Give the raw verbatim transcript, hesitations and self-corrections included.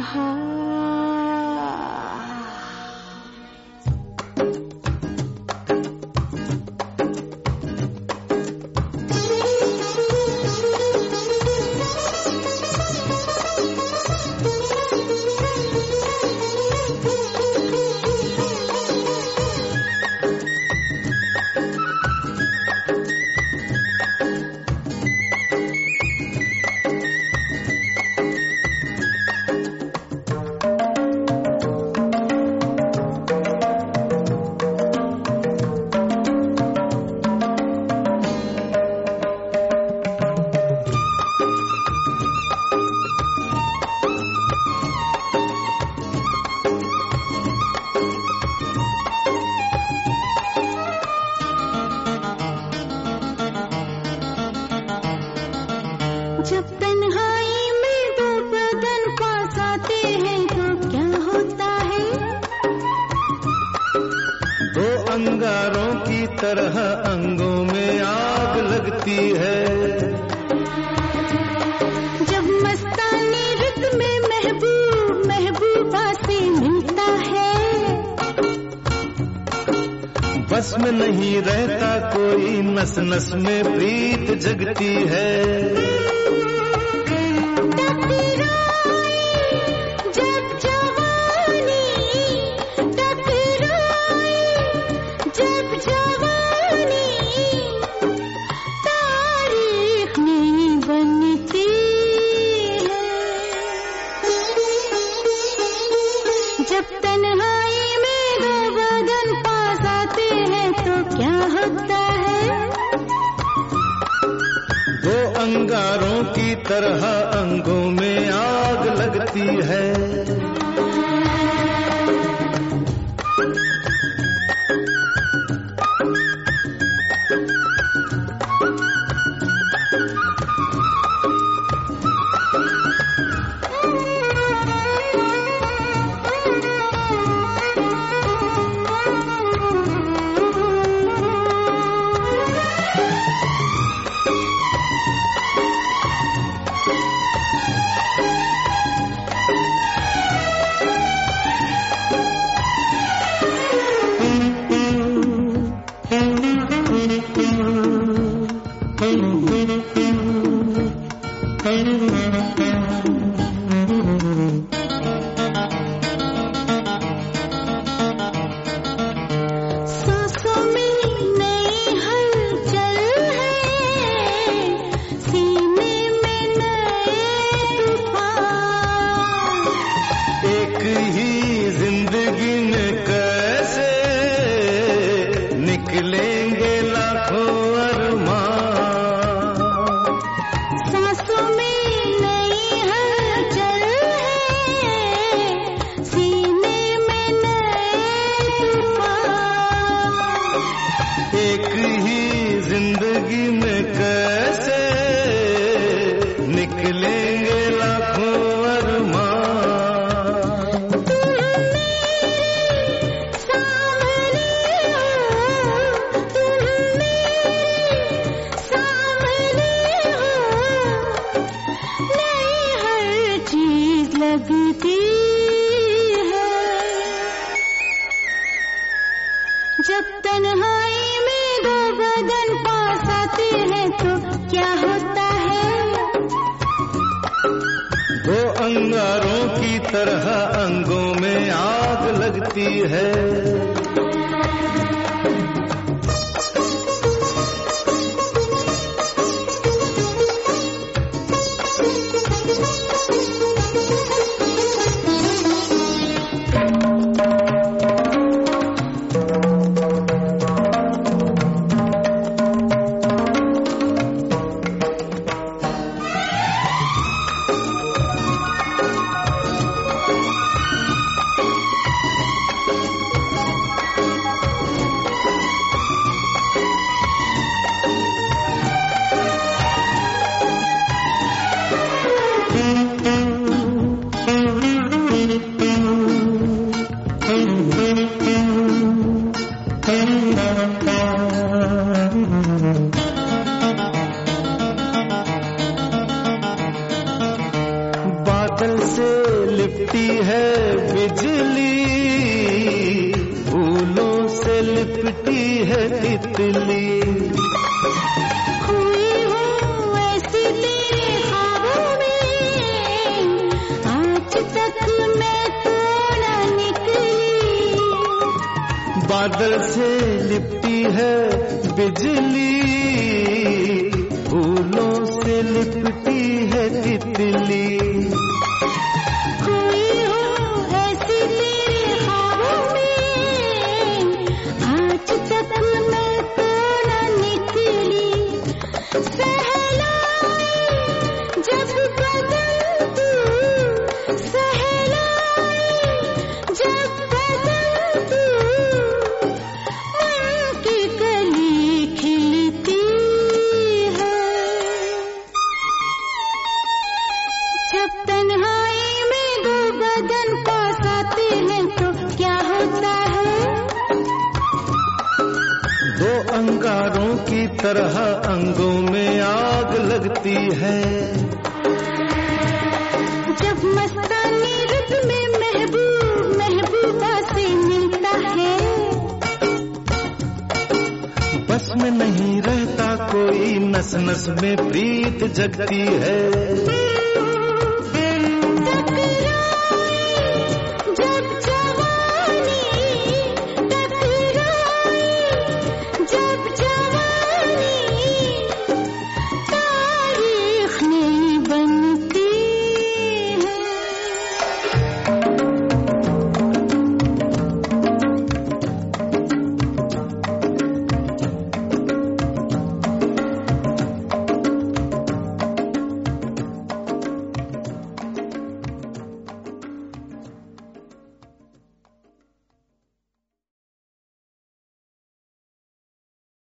जब तन्हाई में दो बदन पास आते हैं तो क्या होता है? दो अंगारों की तरह अंगों में आग लगती है। जब मस्तानी रित में महबूब महबूबा से मिलता है, बस में नहीं रहता कोई, नस नस में प्रीत जगती है। जब तन्हाई में दो बदन पास आते हैं तो क्या होता है? दो अंगारों की तरह अंगों में आग लगती है। सांसों में नई हलचल है, सीने में नए तूफान। एक ही जिंदगी में कैसे निकलेंगे लाखों अरमान। सांसों में नई हलचल है, सीने में नए तूफान। एक ही जिंदगी में कैसे निकलेंगे लाखों अरमान। तुम मेरे सामने हो, तुम मेरे सामने हो, नई हर चीज लगती है। जब तन्हाई में दो बदन पास आते हैं तो क्या होता है? दो अंगारों की तरह अंगों में आग लगती है। बादल से लिपटी है बिजली, फूलों से लिपटी है तितली। खोई हूँ ऐसी तेरे ख्वाबों में, आज तक मैं तो न निकली। बादल से लिपटी है बिजली, फूलों से लिपटी है तितली। खोई हूँ ऐसी तेरे ख्वाबों में, आज तक मैं तो न निकली। सहलाए जब बदल तू, सहलाए जब बदल तू, मन की कली खिलती है। जब तन्हाई में दो बदन पास आते हैं तो क्या होता है? दो अंगारों की तरह अंगों में आग लगती है। जब मस्तानी रुत में महबूब महबूबा से मिलता है, बस में नहीं रहता कोई, नस नस में प्रीत जगती है।